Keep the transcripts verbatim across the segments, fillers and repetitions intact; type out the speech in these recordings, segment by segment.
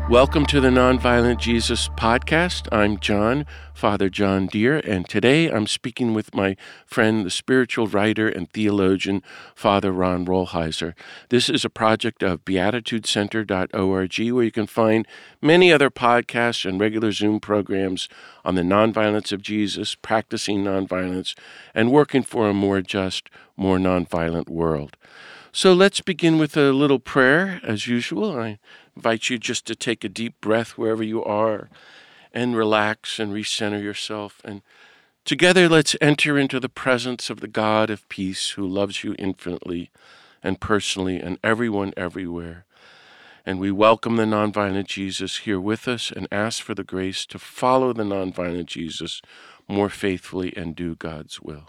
Welcome to the Nonviolent Jesus podcast. I'm John, Father John Deere, and today I'm speaking with my friend, the spiritual writer and theologian, Father Ron Rolheiser. This is a project of beatitude center dot org, where you can find many other podcasts and regular Zoom programs on the nonviolence of Jesus, practicing nonviolence, and working for a more just, more nonviolent world. So let's begin with a little prayer, as usual. I invite you just to take a deep breath wherever you are and relax and recenter yourself. And together, let's enter into the presence of the God of peace who loves you infinitely and personally and everyone everywhere. And we welcome the nonviolent Jesus here with us and ask for the grace to follow the nonviolent Jesus more faithfully and do God's will.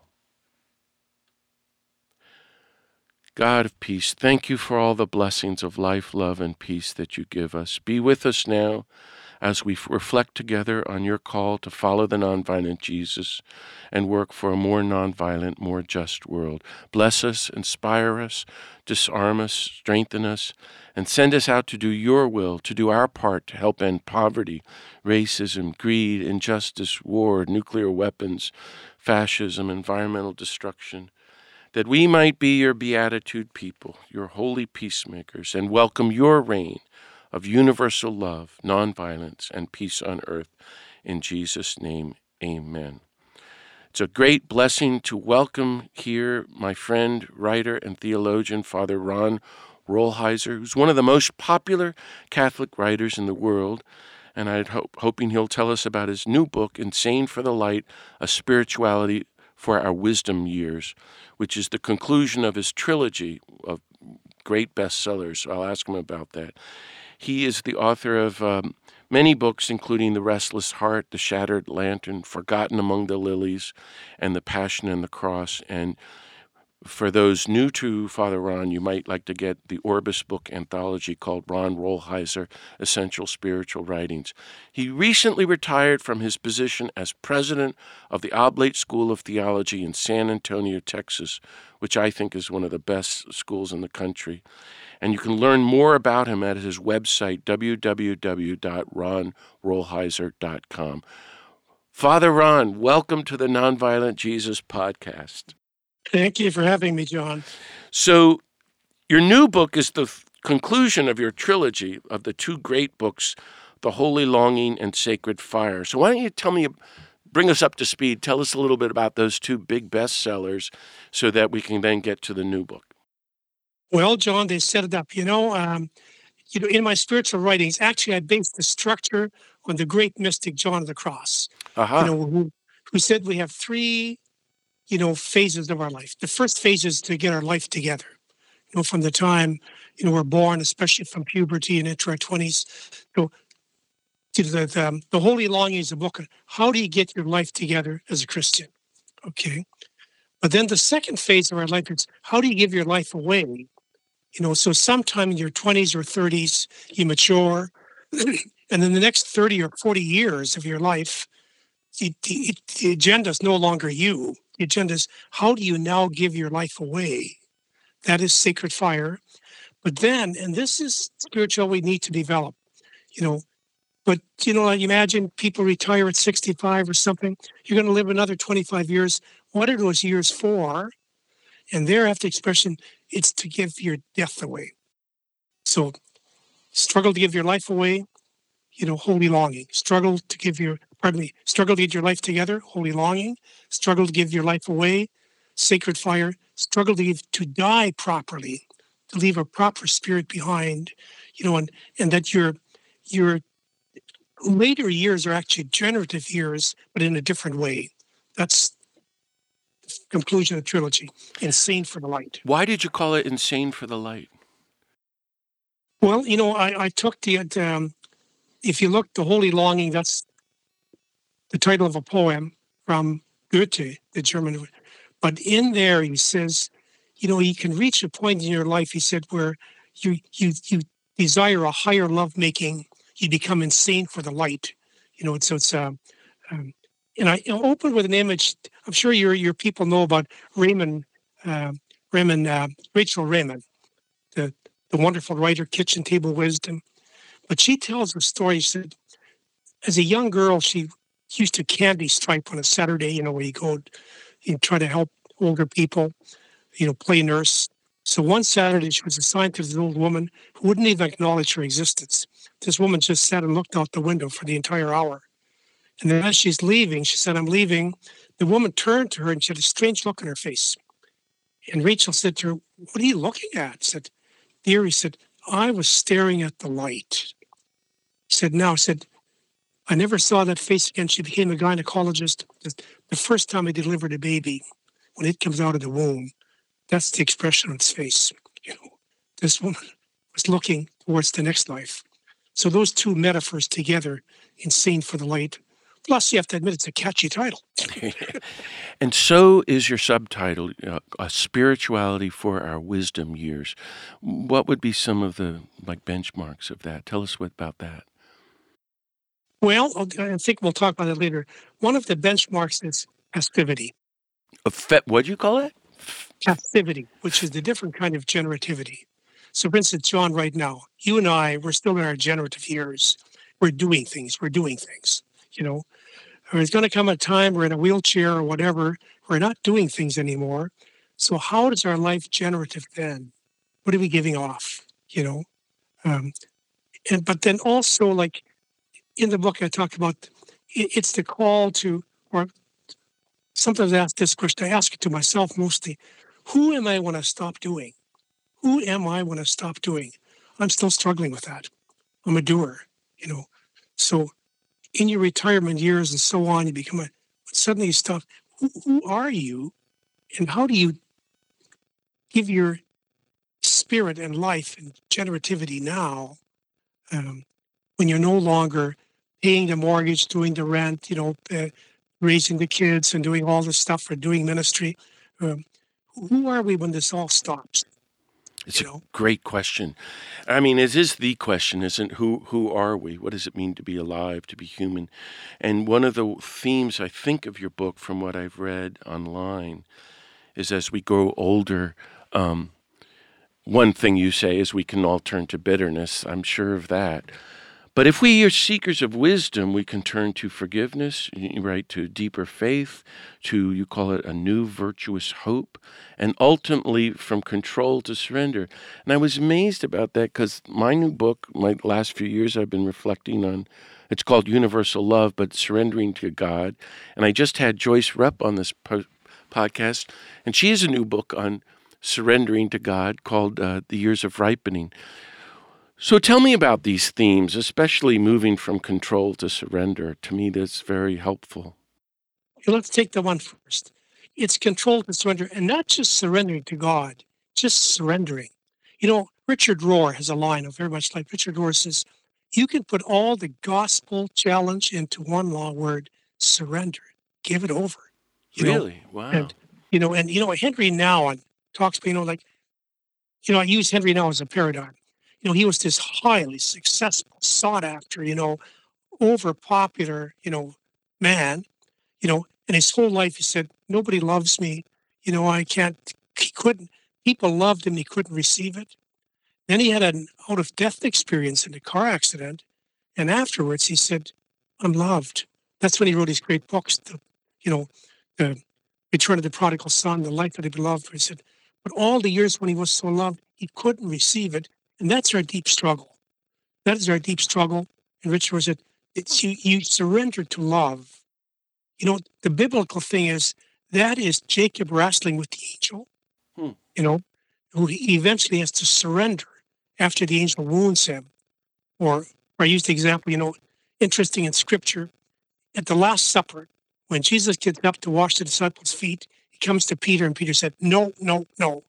God of peace, thank you for all the blessings of life, love, and peace that you give us. Be with us now as we reflect together on your call to follow the nonviolent Jesus and work for a more nonviolent, more just world. Bless us, inspire us, disarm us, strengthen us, and send us out to do your will, to do our part to help end poverty, racism, greed, injustice, war, nuclear weapons, fascism, environmental destruction, that we might be your beatitude people, your holy peacemakers, and welcome your reign of universal love, nonviolence, and peace on earth. In Jesus' name, amen. It's a great blessing to welcome here my friend, writer, and theologian, Father Ron Rolheiser, who's one of the most popular Catholic writers in the world, and I'm hope, hoping he'll tell us about his new book, Insane for the Light, A Spirituality for Our Wisdom Years, which is the conclusion of his trilogy of great bestsellers. So I'll ask him about that. He is the author of um, many books, including The Restless Heart, The Shattered Lantern, Forgotten Among the Lilies, and The Passion and the Cross. And for those new to Father Ron, you might like to get the Orbis book anthology called Ron Rolheiser, Essential Spiritual Writings. He recently retired from his position as president of the Oblate School of Theology in San Antonio, Texas, which I think is one of the best schools in the country. And you can learn more about him at his website, w w w dot ron rolheiser dot com. Father Ron, welcome to the Nonviolent Jesus podcast. Thank you for having me, John. So your new book is the f- conclusion of your trilogy of the two great books, The Holy Longing and Sacred Fire. So why don't you tell me, bring us up to speed, tell us a little bit about those two big bestsellers so that we can then get to the new book. Well, John, they set it up. You know, um, you know, in my spiritual writings, actually, I based the structure on the great mystic John of the Cross. Aha. You know, who, who said we have three, you know, phases of our life. The first phase is to get our life together. You know, from the time you know we're born, especially from puberty and into our twenties. So, you know, the, the the Holy Longing is a book on how do you get your life together as a Christian. Okay, but then the second phase of our life is how do you give your life away. You know, so sometime in your twenties or thirties, you mature, and then the next thirty or forty years of your life, the, the, the agenda is no longer you. The agenda is how do you now give your life away? That is sacred fire. But then, and this is spiritual we need to develop, you know, but, you know, you imagine people retire at sixty-five or something, you're going to live another twenty-five years. What are those years for? And thereafter expression, it's to give your death away. So struggle to give your life away, you know, holy longing. Struggle to give your, pardon me, struggle to get your life together, holy longing. Struggle to give your life away, sacred fire. Struggle to give, to die properly, to leave a proper spirit behind, you know, and, and that your, your later years are actually generative years, but in a different way. That's conclusion of the trilogy, Insane for the Light. Why did you call it Insane for the Light? Well, you know, I, I took the, um, if you look, The Holy Longing, that's the title of a poem from Goethe, the German. But in there, he says, you know, you can reach a point in your life, he said, where you you you desire a higher lovemaking, you become insane for the light. You know, so it's, uh, um, and I you know, opened with an image. I'm sure your your people know about Raymond, uh, Raymond, uh, Rachel Raymond, the, the wonderful writer, Kitchen Table Wisdom. But she tells a story. She said, as a young girl, she used to candy stripe on a Saturday, you know, where you go, you try to help older people, you know, play nurse. So one Saturday, she was assigned to this old woman who wouldn't even acknowledge her existence. This woman just sat and looked out the window for the entire hour. And then as she's leaving, she said, I'm leaving. The woman turned to her and she had a strange look on her face. And Rachel said to her, what are you looking at? She said, dear, he said, I was staring at the light. He said, now, he said, I never saw that face again. She became a gynecologist. The first time I delivered a baby, when it comes out of the womb, that's the expression on its face. You know, this woman was looking towards the next life. So those two metaphors together, insane for the light. Plus, you have to admit it's a catchy title. And so is your subtitle, uh, A Spirituality for Our Wisdom Years. What would be some of the like benchmarks of that? Tell us what about that. Well, I think we'll talk about it later. One of the benchmarks is passivity. Fe- what do you call it? Passivity, which is the different kind of generativity. So, for instance, John, right now, you and I, we're still in our generative years. We're doing things. We're doing things, you know. There's going to come a time we're in a wheelchair or whatever. We're not doing things anymore. So how does our life generative then? What are we giving off, you know? Um, and But then also, like, in the book, I talk about it's the call to, or sometimes I ask this question, I ask it to myself mostly, who am I when I stop doing? Who am I when I stop doing? I'm still struggling with that. I'm a doer, you know. So in your retirement years and so on, you become a, suddenly you stop. Who, who are you? And how do you give your spirit and life and generativity now um, when you're no longer paying the mortgage, doing the rent, you know, uh, raising the kids and doing all this stuff for doing ministry? Um, who are we when this all stops? It's you a know? great question. I mean, it is the question, isn't who who are we? What does it mean to be alive, to be human? And one of the themes I think of your book, from what I've read online, is as we grow older, um, one thing you say is we can all turn to bitterness. I'm sure of that. But if we are seekers of wisdom, we can turn to forgiveness, right, to deeper faith, to, you call it, a new virtuous hope, and ultimately from control to surrender. And I was amazed about that because my new book, my last few years I've been reflecting on, it's called Universal Love, but surrendering to God. And I just had Joyce Rupp on this po- podcast, and she has a new book on surrendering to God called uh, The Years of Ripening. So tell me about these themes, especially moving from control to surrender. To me, that's very helpful. Okay, let's take the one first. It's control to surrender, and not just surrendering to God, just surrendering. You know, Richard Rohr has a line of very much like Richard Rohr says, you can put all the gospel challenge into one long word, surrender. Give it over. You know, Really? Wow. and you know, and you know, Henry Nouwen talks, you know, like, you know, I use Henry Nouwen as a paradigm. You know, he was this highly successful, sought after, you know, over popular, you know, man, you know, and his whole life he said, nobody loves me. You know, I can't, he couldn't, people loved him, he couldn't receive it. Then he had an out of death experience in a car accident. And afterwards he said, I'm loved. That's when he wrote his great books, the, you know, the Return of the Prodigal Son, The Life That He Beloved. He said, but all the years when he was so loved, he couldn't receive it. And that's our deep struggle. That is our deep struggle. And Richard was it, it's you, you surrender to love. You know, the biblical thing is that is Jacob wrestling with the angel, Hmm. you know, who he eventually has to surrender after the angel wounds him. Or, or I used the example, you know, interesting in scripture, at the Last Supper, when Jesus gets up to wash the disciples' feet, he comes to Peter and Peter said, no, no, no.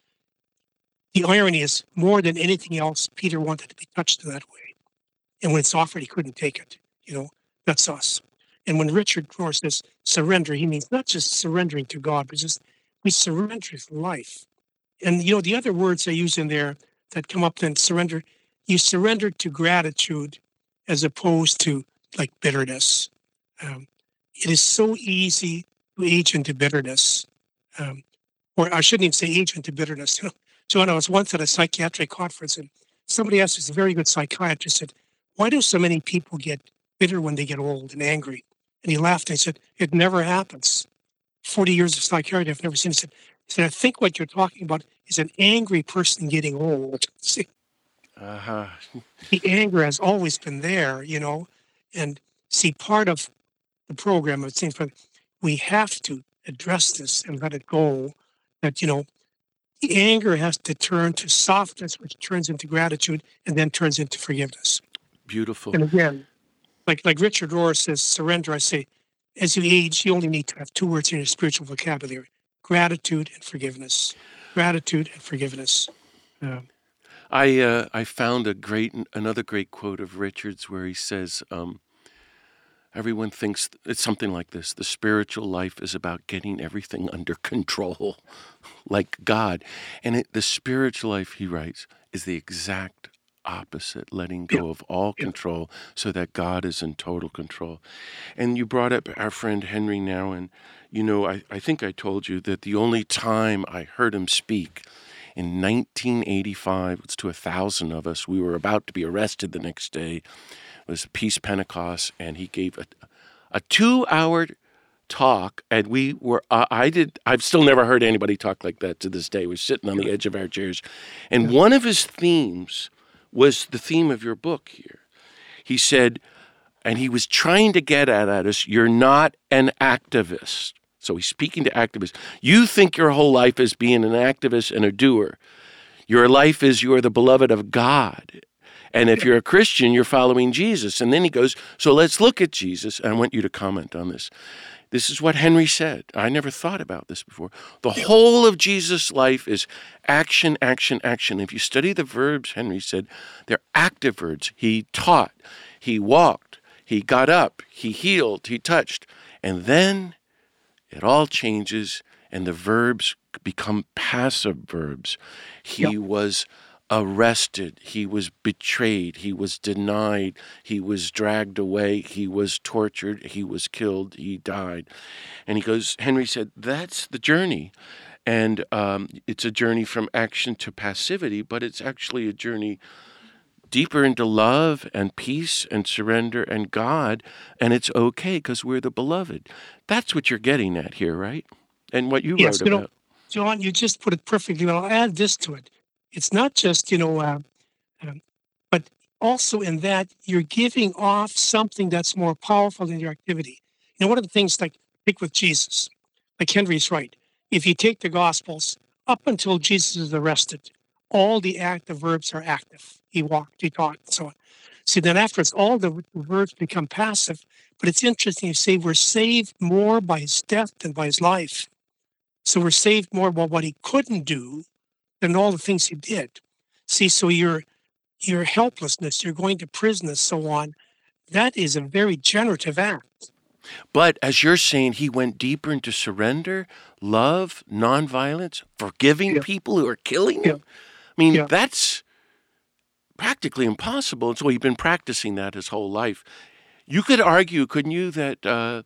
The irony is, more than anything else, Peter wanted to be touched that way. And when it's offered, he couldn't take it. You know, that's us. And when Richard Rohr says surrender, he means not just surrendering to God, but just we surrender his life. And, you know, the other words I use in there that come up then surrender, you surrender to gratitude as opposed to like bitterness. Um, it is so easy to age into bitterness. Um, or I shouldn't even say age into bitterness. You know, John, I was once at a psychiatric conference and somebody asked this very good psychiatrist, said, why do so many people get bitter when they get old and angry? And he laughed and he said, it never happens. forty years of psychiatry, I've never seen it. He said, he said, I think what you're talking about is an angry person getting old. See, Uh-huh. the anger has always been there, you know, and see, part of the program, it seems, but we have to address this and let it go. That, you know, the anger has to turn to softness, which turns into gratitude and then turns into forgiveness. Beautiful. And again, like like Richard Rohr says, surrender. I say, as you age, you only need to have two words in your spiritual vocabulary: gratitude and forgiveness. Gratitude and forgiveness. Um, I uh, I found a great another great quote of Richard's where he says, um, "Everyone thinks it's something like this: the spiritual life is about getting everything under control, like God, and it, the spiritual life," he writes, "is the exact opposite, letting go yeah, of all yeah, control so that God is in total control." And you brought up our friend Henry now, and you know, I, I think I told you that the only time I heard him speak in nineteen eighty-five, it's to a thousand of us. We were about to be arrested the next day. It was Peace Pentecost, and he gave a, a two-hour talk, and we were, uh, I did, I've still never heard anybody talk like that to this day. We're sitting on the edge of our chairs. And yeah, one of his themes was the theme of your book here. He said, and he was trying to get at us, you're not an activist. So he's speaking to activists. You think your whole life is being an activist and a doer. Your life is you're the beloved of God. And if yeah, you're a Christian, you're following Jesus. And then he goes, so let's look at Jesus. And I want you to comment on this. This is what Henry said. I never thought about this before. The yeah, whole of Jesus' life is action, action, action. If you study the verbs, Henry said, they're active verbs. He taught, he walked, he got up, he healed, he touched. And then it all changes and the verbs become passive verbs. yeah, He was arrested, he was betrayed, he was denied, he was dragged away, he was tortured, he was killed, he died. And he goes, Henry said, that's the journey. And um, it's a journey from action to passivity, but it's actually a journey deeper into love and peace and surrender and God, and it's okay because we're the beloved. That's what you're getting at here, right? And what you yes. wrote You know, about. John, you just put it perfectly well. I'll add this to it. It's not just, you know, uh, um, but also in that you're giving off something that's more powerful than your activity. You know, one of the things, like, take with Jesus, like Henry's right. If you take the Gospels, up until Jesus is arrested, all the active verbs are active. He walked, he taught, and so on. See, then afterwards, all the verbs become passive. But it's interesting, you say we're saved more by his death than by his life. So we're saved more by what he couldn't do than all the things he did. See, so your your helplessness, you're going to prison and so on, that is a very generative act. But as you're saying, he went deeper into surrender, love, nonviolence, forgiving Yeah, people who are killing yeah, him. I mean, yeah, that's practically impossible. And so he's been practicing that his whole life. You could argue, couldn't you, that, uh,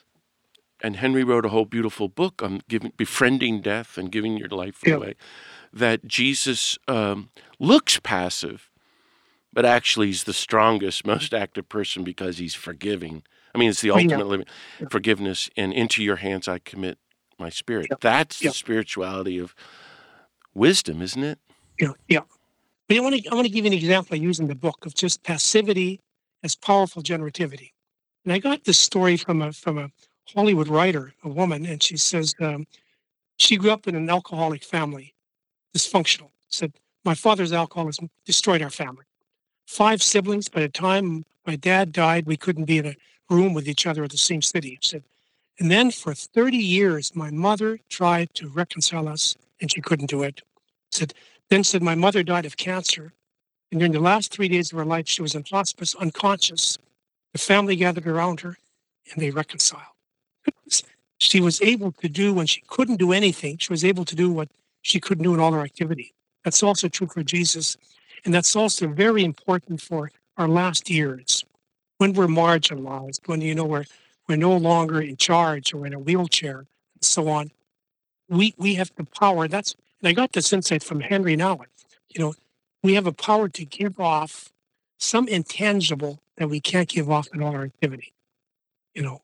and Henry wrote a whole beautiful book on giving, befriending death and giving your life yeah. away, that Jesus um, looks passive, but actually he's the strongest, most active person because he's forgiving. I mean, it's the Oh, yeah, ultimate living yeah, forgiveness, and into your hands I commit my spirit. yeah, That's the yeah, spirituality of wisdom, isn't it? yeah, yeah. But I want to I want to give you an example I use in the book of just passivity as powerful generativity. And I got this story from a from a Hollywood writer, a woman, and she says um, she grew up in an alcoholic family, dysfunctional. Said my father's alcoholism destroyed our family. Five siblings. By the time my dad died, we couldn't be in a room with each other at the same city. Said, and then for thirty years, my mother tried to reconcile us, and she couldn't do it. Said, then said my mother died of cancer, and during the last three days of her life, she was in hospice, unconscious. The family gathered around her, and they reconciled. She was able to do when she couldn't do anything. She was able to do what she couldn't do in all her activity. That's also true for Jesus. And that's also very important for our last years when we're marginalized, when, you know, we're, we're no longer in charge or in a wheelchair and so on. We, we have the power. That's, and I got this insight from Henry now. You know, we have a power to give off some intangible that we can't give off in all our activity, you know.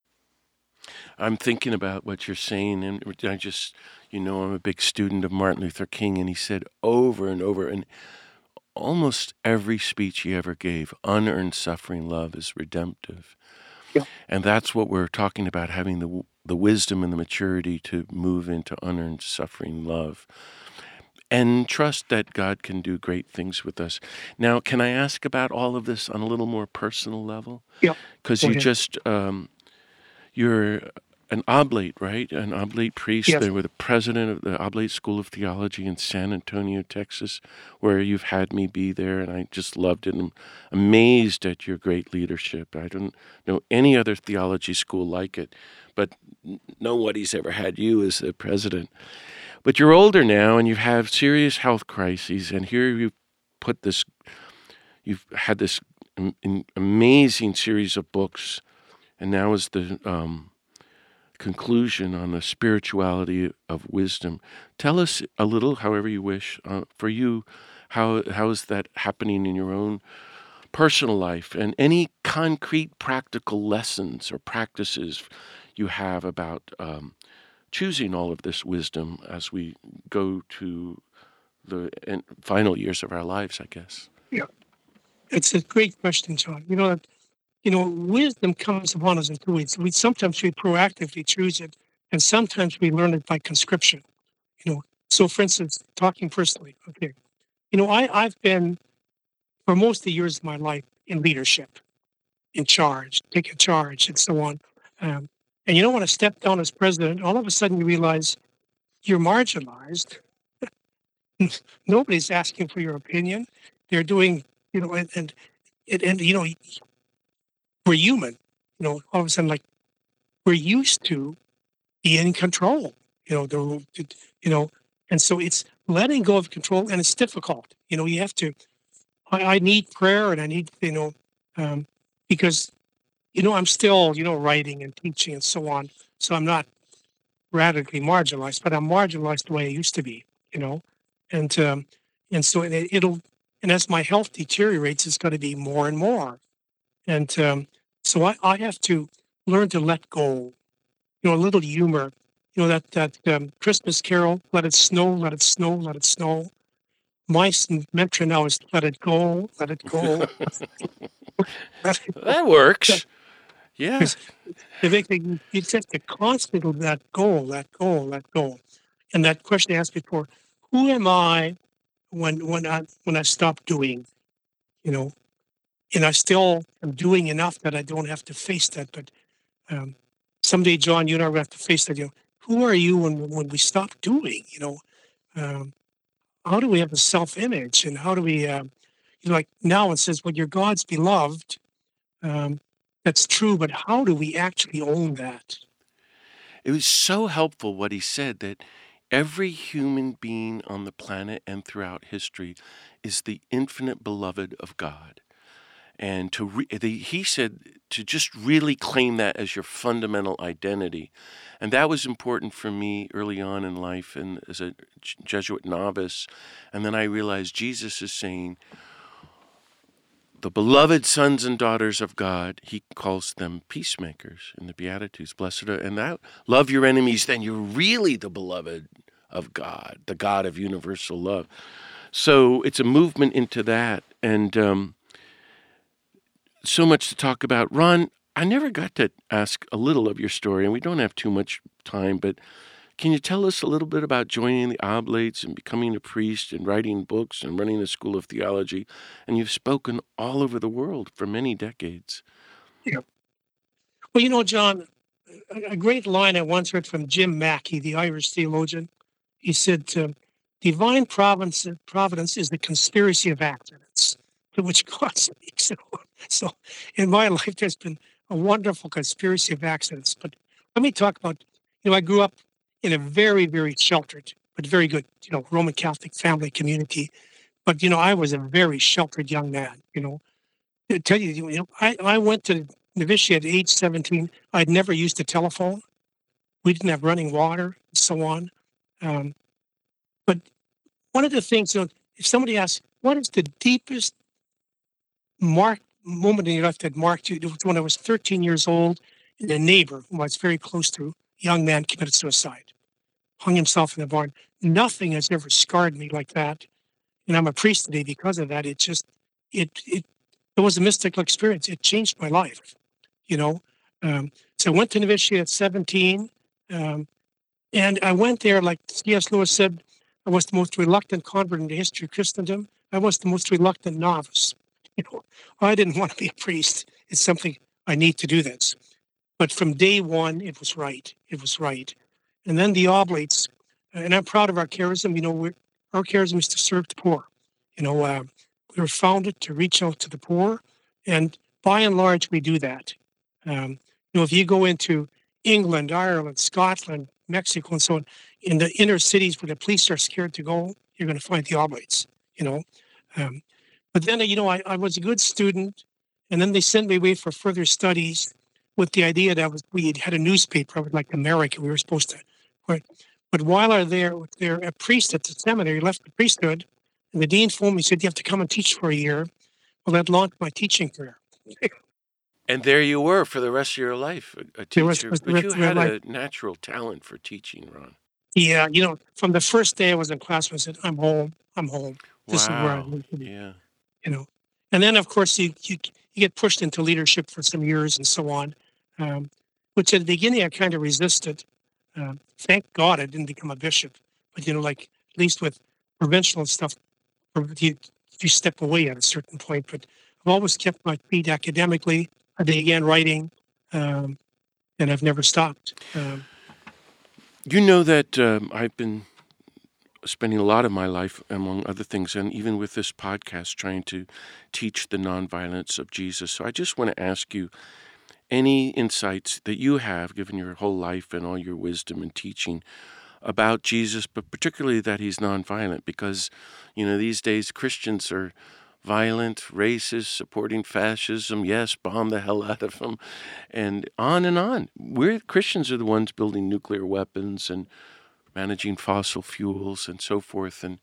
I'm thinking about what you're saying, and I just, you know, I'm a big student of Martin Luther King, and he said over and over, and almost every speech he ever gave, unearned suffering love is redemptive. Yeah. And that's what we're talking about, having the the wisdom and the maturity to move into unearned suffering love and trust that God can do great things with us. Now, can I ask about all of this on a little more personal level? Yeah. Because Go you ahead. just, um, you're an oblate, right? An oblate priest. Yes. They were the president of the Oblate School of Theology in San Antonio, Texas, where you've had me be there, and I just loved it. And I'm amazed at your great leadership. I don't know any other theology school like it, but n- nobody's ever had you as the president. But you're older now, and you have serious health crises, and here you've put this, you've had this am- am- amazing series of books, and now is the um, conclusion on the spirituality of wisdom. Tell us a little, however you wish, uh, for you, how how is that happening in your own personal life, and any concrete practical lessons or practices you have about um, choosing all of this wisdom as we go to the en- final years of our lives, I guess. Yeah. It's a great question, John. You know, that you know, wisdom comes upon us in two ways. We sometimes we proactively choose it, and sometimes we learn it by conscription. You know, so for instance, talking personally, okay, you know, I I've been for most of the years of my life in leadership, in charge, taking charge, and so on. Um, and you don't want to step down as president. All of a sudden, you realize you're marginalized. Nobody's asking for your opinion. They're doing, you know, and and and, and you know, we're human. You know, all of a sudden, like we're used to be in control. You know, the you know, and so it's letting go of control, and it's difficult. You know, you have to. I, I need prayer, and I need you know, um, because you know I'm still you know writing and teaching and so on. So I'm not radically marginalized, but I'm marginalized the way I used to be. You know, and um, and so it, it'll and as my health deteriorates, it's going to be more and more. And um, so I, I have to learn to let go. You know, a little humor. You know that that um, Christmas carol, "Let it snow, let it snow, let it snow." My s- mantra now is "Let it go, let it go, let it go." That works. Yeah. Because you it's just a constant of that go, let go, let go. And that question I asked before: Who am I when when I when I stop doing? You know, and I still am doing enough that I don't have to face that. But um, someday, John, you and I will have to face that. You know, who are you when when we stop doing? You know, um, how do we have a self-image, and how do we, um, you know, like now it says, "When you're God's beloved," um, that's true. But how do we actually own that? It was so helpful what he said that every human being on the planet and throughout history is the infinite beloved of God. And to re- the, he said to just really claim that as your fundamental identity. And that was important for me early on in life and as a J- Jesuit novice. And then I realized Jesus is saying, the beloved sons and daughters of God, he calls them peacemakers in the Beatitudes. Blessed are, and that love your enemies, then you're really the beloved of God, the God of universal love. So it's a movement into that. And um, so much to talk about. Ron, I never got to ask a little of your story, and we don't have too much time, but can you tell us a little bit about joining the Oblates and becoming a priest and writing books and running a school of theology? And you've spoken all over the world for many decades. Yeah. Well, you know, John, a, a great line I once heard from Jim Mackey, the Irish theologian. He said, um, "Divine providence, providence is the conspiracy of accidents to which God speaks." So, in my life, there's been a wonderful conspiracy of accidents. But let me talk about, you know, I grew up in a very, very sheltered, but very good, you know, Roman Catholic family community. But, you know, I was a very sheltered young man, you know. To tell you, you know, I, I went to novitiate at age seventeen. I'd never used a telephone. We didn't have running water, and so on. Um, but one of the things, you know, if somebody asks, what is the deepest marked moment in your life that marked you. It was when I was thirteen years old, and a neighbor who I was very close to, a young man, committed suicide, hung himself in the barn. Nothing has ever scarred me like that, and I'm a priest today because of that. It just it it it was a mystical experience. It changed my life, you know. Um, so I went to novitiate at seventeen, um, and I went there like C S. Lewis said. I was the most reluctant convert in the history of Christendom. I was the most reluctant novice. You know, I didn't want to be a priest. It's something I need to do this. But from day one, it was right. It was right. And then the oblates, and I'm proud of our charism. You know, we're, our charism is to serve the poor. You know, uh, we were founded to reach out to the poor, and by and large, we do that. Um, you know, if you go into England, Ireland, Scotland, Mexico, and so on, in the inner cities where the police are scared to go, you're going to find the oblates. You know, um, but then you know, I, I was a good student, and then they sent me away for further studies with the idea that was we had a newspaper like America. We were supposed to, right? But while I was there, there a priest at the seminary left the priesthood, and the dean phoned me and said, "You have to come and teach for a year." Well, that launched my teaching career. And there you were for the rest of your life, a, a There was- teacher. was the But you rest of my had a life. natural talent for teaching, Ron. Yeah, you know, from the first day I was in class, I said, "I'm home. I'm home. This is where I Wow. need to be." Yeah. You know, and then of course you you, you get pushed into leadership for some years and so on, um, which at the beginning I kind of resisted. Um, thank God I didn't become a bishop, but you know, like at least with provincial and stuff, or you you step away at a certain point. But I've always kept my feet academically. I began writing, um, and I've never stopped. Um, You know that um, I've been spending a lot of my life, among other things, and even with this podcast, trying to teach the nonviolence of Jesus. So I just want to ask you any insights that you have, given your whole life and all your wisdom and teaching about Jesus, but particularly that he's nonviolent, because, you know, these days Christians are violent, racist, supporting fascism, yes, bomb the hell out of them, and on and on. We're Christians are the ones building nuclear weapons and managing fossil fuels and so forth. And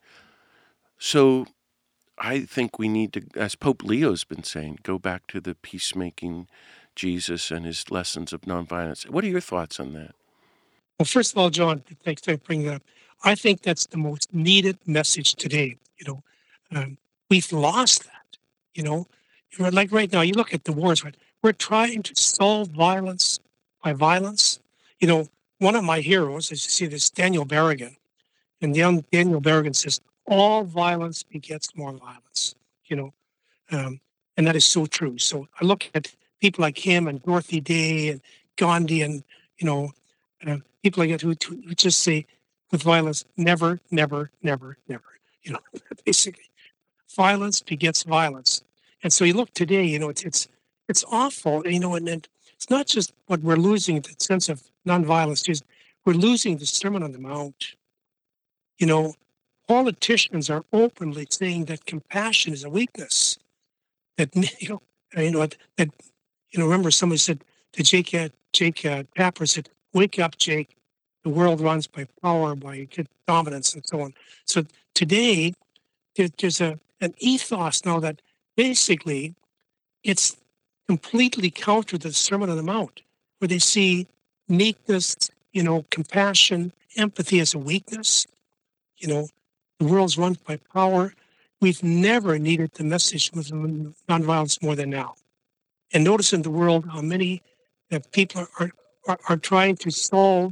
so I think we need to, as Pope Leo's been saying, go back to the peacemaking Jesus and his lessons of nonviolence. What are your thoughts on that? Well, first of all, John, thanks for bringing that up. I think that's the most needed message today. You know, um, we've lost that. You know, You know, like right now, you look at the wars. Right, we're trying to solve violence by violence. You know, one of my heroes, as you see, this Daniel Berrigan, and young Daniel Berrigan says, "All violence begets more violence." You know, um, and that is so true. So I look at people like him and Dorothy Day and Gandhi and, you know, uh, people like that who, who just say with violence, never, never, never, never. You know, basically, violence begets violence. And so you look today, you know, it's it's it's awful, you know, and, and it's not just what we're losing the sense of nonviolence, is we're losing the Sermon on the Mount. You know, politicians are openly saying that compassion is a weakness. That you know, uh, you know that, that you know. Remember, somebody said to Jake, uh, Jake uh, Tapper said, "Wake up, Jake. The world runs by power, by dominance, and so on." So today, there, there's a an ethos now that basically it's completely counter to the Sermon on the Mount, where they see meekness, you know, compassion, empathy as a weakness. You know, the world's run by power. We've never needed the message of nonviolence more than now. And notice in the world how many uh, people are, are are trying to solve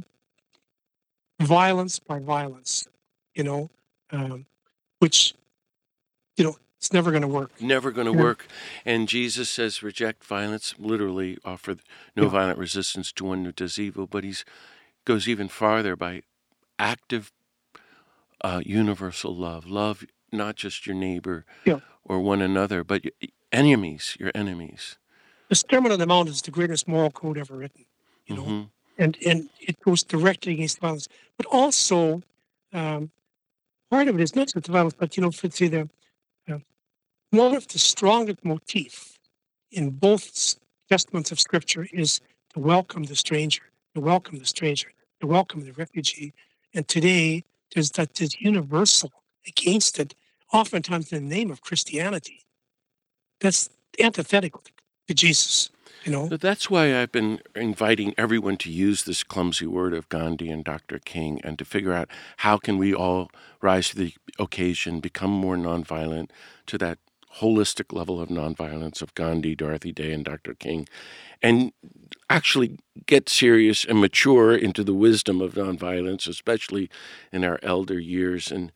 violence by violence. You know, um, which you know it's never going to work. Never going to Yeah. work. And Jesus says, reject violence, literally offer no Yeah. violent resistance to one who does evil. But he goes even farther by active uh, universal love. Love not just your neighbor Yeah. or one another, but your enemies, your enemies. The Sermon on the Mount is the greatest moral code ever written. You know, hmm and and it goes directly against violence. But also, um, part of it is not just the violence, but you know, for say the uh, one of the strongest motifs in both testaments of Scripture is to welcome the stranger, to welcome the stranger, to welcome the refugee. And today, there's that is universal against it, oftentimes in the name of Christianity. That's antithetical to Jesus, you know. So that's why I've been inviting everyone to use this clumsy word of Gandhi and Doctor King and to figure out how can we all rise to the occasion, become more nonviolent to that holistic level of nonviolence of Gandhi, Dorothy Day, and Doctor King, and actually get serious and mature into the wisdom of nonviolence, especially in our elder years. And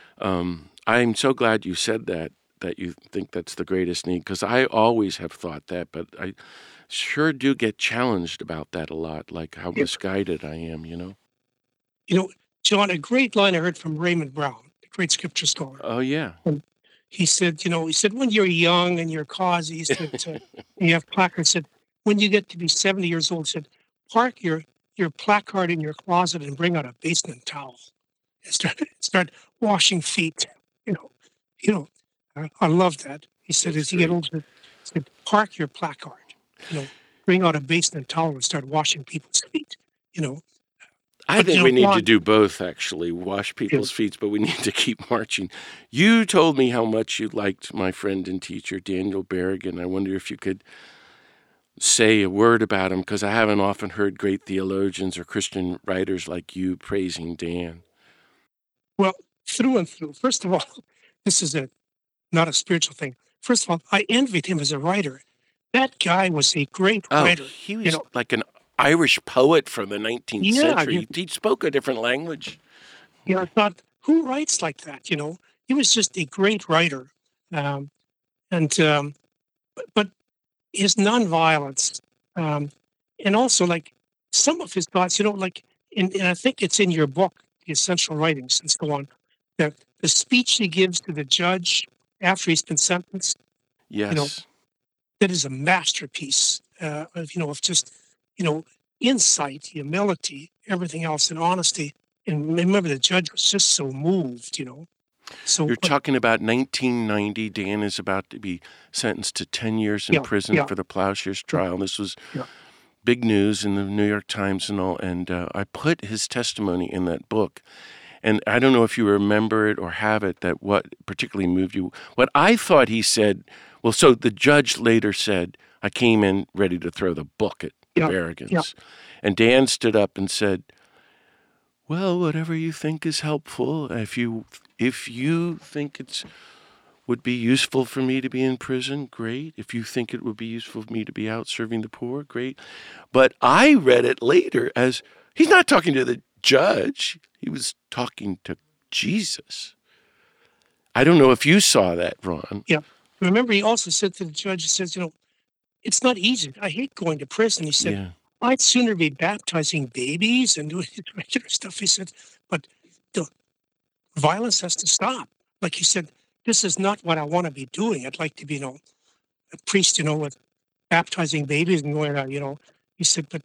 um, I'm so glad you said that, that you think that's the greatest need, because I always have thought that, but I sure do get challenged about that a lot, like how Yeah. misguided I am, you know? You know, John, a great line I heard from Raymond Brown, the great scripture scholar. Oh, yeah. He said, you know, he said, when you're young and you're causey, he said, uh, and you have placards, said, when you get to be seventy years old, said, park your, your placard in your closet and bring out a basement towel and start, start washing feet. You know, you know, I, I love that. He said, That's as you get great. older, he said, park your placard, you know, bring out a basement towel and start washing people's feet, you know. I But, think you we know, need to Ron, do both, actually, wash people's feet, but we need to keep marching. You told me how much you liked my friend and teacher, Daniel Berrigan. I wonder if you could say a word about him, because I haven't often heard great theologians or Christian writers like you praising Dan. well, through and through. First of all, this is a not a spiritual thing. First of all, I envied him as a writer. That guy was a great Oh, writer. he was You know, like an Irish poet from the nineteenth yeah, century. you, He spoke a different language. you know, I thought, who writes like that? You know, he was just a great writer. Um, and um, but, but his nonviolence, um, and also like some of his thoughts, you know, like, in, and I think it's in your book, The Essential Writings, and so on. The, the speech he gives to the judge after he's been sentenced, you know, Yes. that is a masterpiece uh, of, you know, of just, you know, insight, humility, everything else, and honesty. And remember, the judge was just so moved, you know. So, You're but, talking about nineteen ninety. Dan is about to be sentenced to ten years in yeah, prison yeah, for the Plowshares yeah, trial. This was yeah, big news in the New York Times and all. And uh, I put his testimony in that book. And I don't know if you remember it or have it, that what particularly moved you. What I thought he said, well, so the judge later said, I came in ready to throw the book at the yeah, Berrigans. yeah, And Dan stood up and said, well, whatever you think is helpful. If you if you think it's would be useful for me to be in prison, great. If you think it would be useful for me to be out serving the poor, great. But I read it later as he's not talking to the judge. He was talking to Jesus. I don't know if you saw that, Ron. yeah. Remember, he also said to the judge, he says, you know, it's not easy. I hate going to prison. He said, Yeah. I'd sooner be baptizing babies and doing regular stuff. He said, but the violence has to stop. Like he said, this is not what I want to be doing. I'd like to be, you know, a priest, you know, with baptizing babies and going, uh, you know. He said, but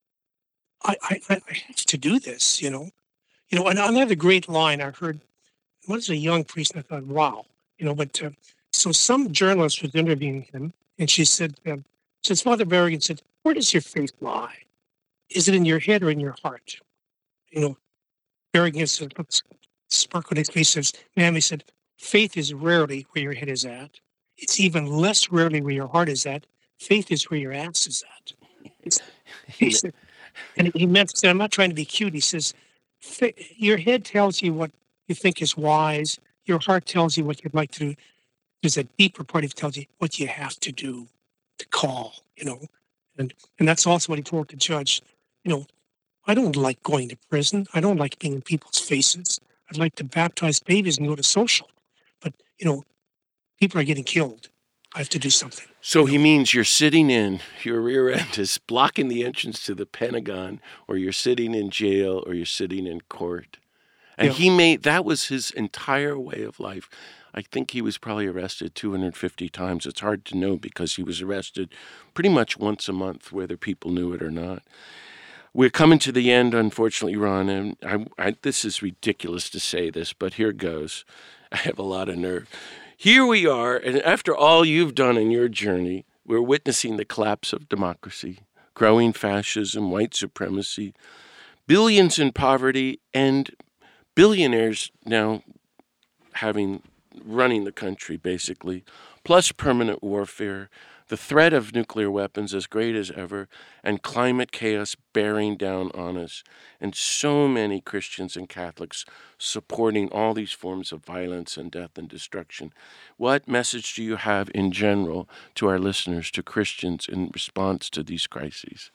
I, I, I I have to do this, you know. You know, and another great line I heard, I was a young priest, and I thought, wow, you know, but uh, so some journalist was interviewing him, and she said, um, says Father Berrigan said, where does your faith lie? Is it in your head or in your heart? You know, Berrigan said, spark on his face says, ma'am, he said, faith is rarely where your head is at. It's even less rarely where your heart is at. Faith is where your ass is at. It's, he said, and he meant to say, I'm not trying to be cute. He says, "Fa- your head tells you what you think is wise. Your heart tells you what you'd like to do. There's a deeper part of it tells you what you have to do to call, you know. And and that's also what he told the judge. You know, I don't like going to prison. I don't like being in people's faces. I'd like to baptize babies and go to social. But, you know, people are getting killed. I have to do something. So you he know. means you're sitting in, your rear end is blocking the entrance to the Pentagon, or you're sitting in jail, or you're sitting in court. And Yeah. he made, that was his entire way of life. I think he was probably arrested two hundred fifty times. It's hard to know because he was arrested pretty much once a month, whether people knew it or not. We're coming to the end, unfortunately, Ron, and I, I, this is ridiculous to say this, but here goes. I have a lot of nerve. Here we are, and after all you've done in your journey, we're witnessing the collapse of democracy, growing fascism, white supremacy, billions in poverty, and billionaires now having running the country, basically, plus permanent warfare, the threat of nuclear weapons as great as ever, and climate chaos bearing down on us, and so many Christians and Catholics supporting all these forms of violence and death and destruction. What message do you have in general to our listeners, to Christians, in response to these crises?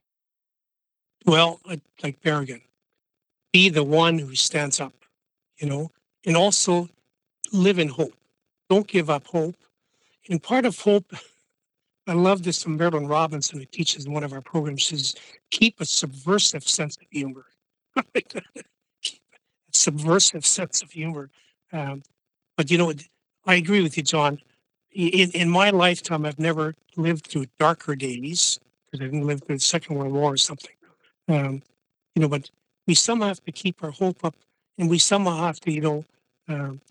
Well, like Berrigan, be the one who stands up, you know, and also live in hope. Don't give up hope. And part of hope, I love this from Marilyn Robinson, who teaches in one of our programs, says, keep a subversive sense of humor. Keep a subversive sense of humor. Um, but, you know, I agree with you, John. In, in my lifetime, I've never lived through darker days, because I didn't live through the Second World War or something. Um, you know, but we somehow have to keep our hope up, and we somehow have to, you know, um,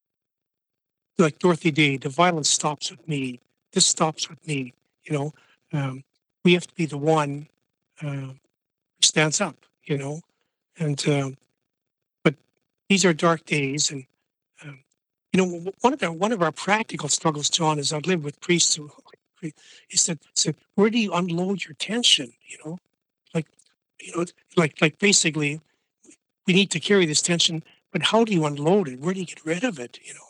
like Dorothy Day, the violence stops with me. This stops with me. You know, um, we have to be the one uh, who stands up. You know, and um, but these are dark days, and um, you know, one of our one of our practical struggles, John, is I've lived with priests who he said, said, where do you unload your tension? You know, like you know, like like basically, we need to carry this tension, but how do you unload it? Where do you get rid of it? You know.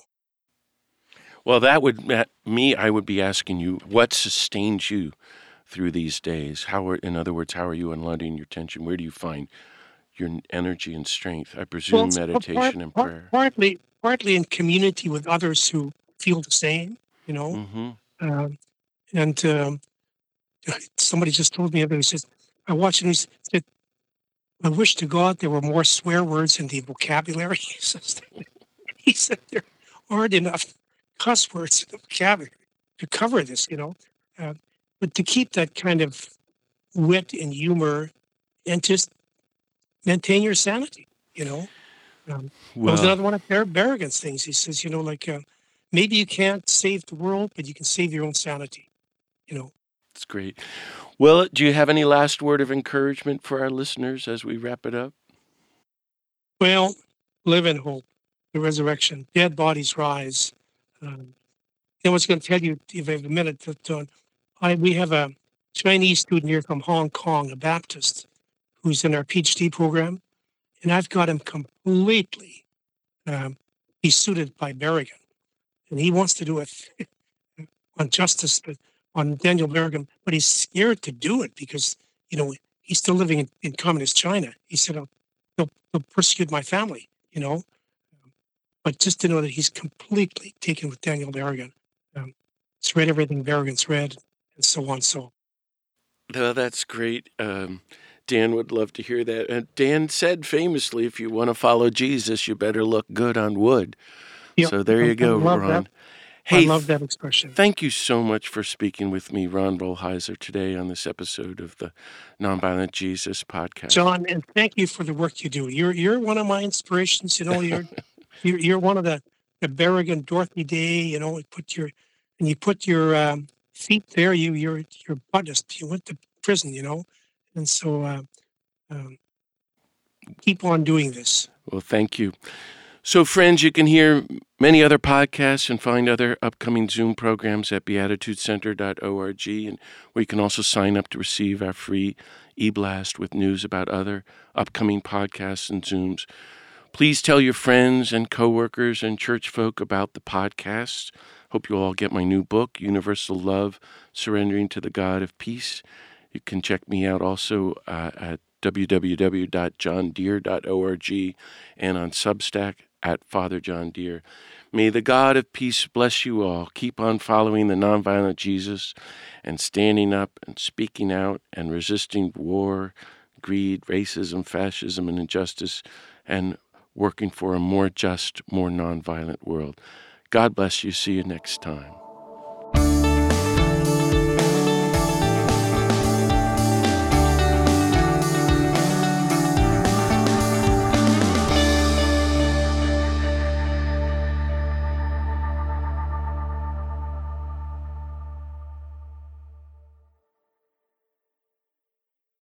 Well, that would, me, I would be asking you, what sustains you through these days? How are, in other words, how are you unloading your tension? Where do you find your energy and strength? I presume Well, meditation part, and part, prayer. partly, partly in community with others who feel the same, you know. Mm-hmm. Um, and um, somebody just told me, he says, I watched and he said, I wish to God there were more swear words in the vocabulary. He says, he said there aren't enough cuss words in the vocabulary to cover this, you know. Uh, but to keep that kind of wit and humor and just maintain your sanity, you know. Um, that was Well, another one of Bar- Berrigan's things. He says, you know, like uh, maybe you can't save the world, but you can save your own sanity, you know. it's great. Well, do you have any last word of encouragement for our listeners as we wrap it up? Well, live in hope, the resurrection, dead bodies rise. Um, I was going to tell you, if I have a minute, that uh, I, we have a Chinese student here from Hong Kong, a Baptist, who's in our PhD program, and I've got him completely um, he's suited by Berrigan, and he wants to do it on justice, but on Daniel Berrigan, but he's scared to do it because, you know, he's still living in, in communist China. He said, oh, they'll, they'll persecute my family, you know. But just to know that he's completely taken with Daniel Berrigan. Um, he's read everything Berrigan's read, and so on. So, Well, that's great. Um, Dan would love to hear that. And Dan said famously, if you want to follow Jesus, you better look good on wood. yeah, So there I, you go, I love Ron. that. Hey, I love that expression. Thank you so much for speaking with me, Ron Rolheiser, today on this episode of the Nonviolent Jesus podcast. John, and thank you for the work you do. You're you're one of my inspirations. You know, you're you're, you're one of the the Berrigan Dorothy Day. You know, you put your and you put your um, feet there. You you're you're Buddhist. You went to prison. You know, and so uh, um, keep on doing this. Well, thank you. So, friends, you can hear many other podcasts and find other upcoming Zoom programs at beatitude center dot org, and where you can also sign up to receive our free e-blast with news about other upcoming podcasts and Zooms. Please tell your friends and coworkers and church folk about the podcast. Hope you'll all get my new book, Universal Love, Surrendering to the God of Peace. You can check me out also uh, at w w w dot john deere dot org and on Substack at Father John Deere. May the God of peace bless you all. Keep on following the nonviolent Jesus and standing up and speaking out and resisting war, greed, racism, fascism, and injustice, and working for a more just, more nonviolent world. God bless you. See you next time.